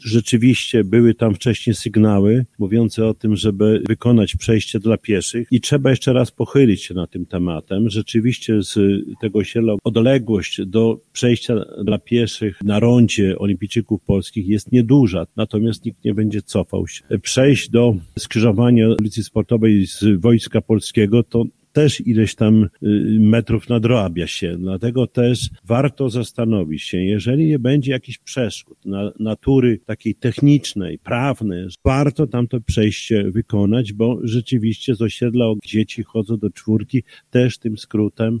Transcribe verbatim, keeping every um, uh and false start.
rzeczywiście były tam wcześniej sygnały mówiące o tym, żeby wykonać przejście dla pieszych i trzeba jeszcze raz pochylić się nad tym tematem. Rzeczywiście z tego osiedla odległość do przejścia dla pieszych na rondzie olimpijczyków polskich jest nieduża, natomiast nikt nie będzie cofał się. Przejść do skrzyżowania ulicy Sportowej z Wojska Polskiego to też ileś tam metrów nadrobia się, dlatego też warto zastanowić się, jeżeli nie będzie jakichś przeszkód na, natury takiej technicznej, prawnej, warto tam to przejście wykonać, bo rzeczywiście z osiedla dzieci chodzą do czwórki też tym skrótem